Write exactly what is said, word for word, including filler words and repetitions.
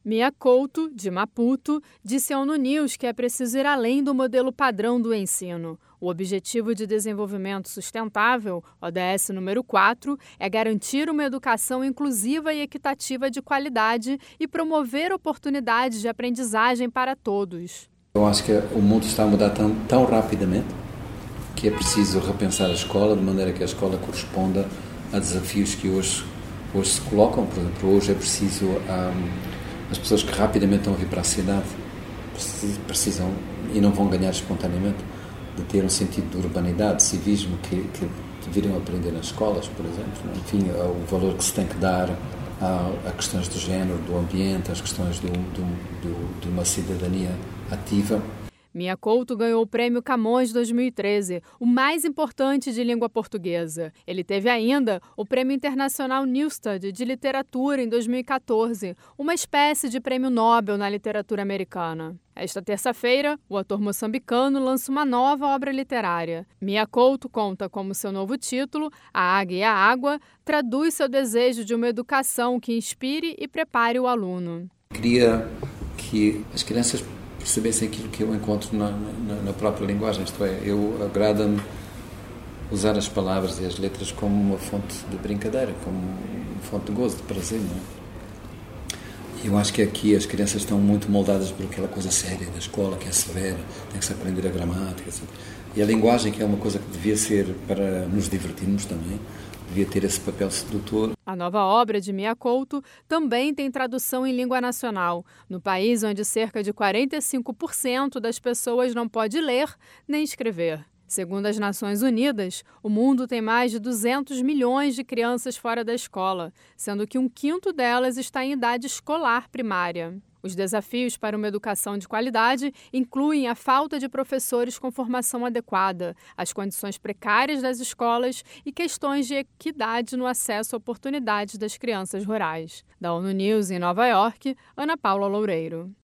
Mia Couto, de Maputo, disse à ONU News que é preciso ir além do modelo padrão do ensino. O Objetivo de Desenvolvimento Sustentável, O D S número quatro, é garantir uma educação inclusiva e equitativa de qualidade e promover oportunidades de aprendizagem para todos. Eu acho que o mundo está a mudar tão, tão rapidamente que é preciso repensar a escola de maneira que a escola corresponda a desafios que hoje, hoje se colocam. Por exemplo, hoje é preciso... Um, As pessoas que rapidamente estão a vir para a cidade precisam, e não vão ganhar espontaneamente, de ter um sentido de urbanidade, de civismo, que, que deveriam aprender nas escolas, por exemplo. Enfim, o valor que se tem que dar a, a questões do género, do ambiente, às questões do, do, do, de uma cidadania ativa. Mia Couto ganhou o Prêmio Camões dois mil e treze, o mais importante de língua portuguesa. Ele teve ainda o Prêmio Internacional Newstad de Literatura em dois mil e quatorze, uma espécie de prêmio Nobel na literatura americana. Esta terça-feira, o ator moçambicano lança uma nova obra literária. Mia Couto conta como seu novo título, A Águia e a Água, traduz seu desejo de uma educação que inspire e prepare o aluno. Queria que as crianças percebessem aquilo que eu encontro na, na, na própria linguagem, isto é, eu agrada-me usar as palavras e as letras como uma fonte de brincadeira, como uma fonte de gozo, de prazer, não é? Eu acho que aqui as crianças estão muito moldadas por aquela coisa séria da escola, que é severa, tem que se aprender a gramática, etcétera. E a linguagem, que é uma coisa que devia ser para nos divertirmos também, devia ter esse papel sedutor. A nova obra de Mia Couto também tem tradução em língua nacional, no país onde cerca de quarenta e cinco por cento das pessoas não pode ler nem escrever. Segundo as Nações Unidas, o mundo tem mais de duzentos milhões de crianças fora da escola, sendo que um quinto delas está em idade escolar primária. Os desafios para uma educação de qualidade incluem a falta de professores com formação adequada, as condições precárias das escolas e questões de equidade no acesso a oportunidades das crianças rurais. Da ONU News em Nova York, Ana Paula Loureiro.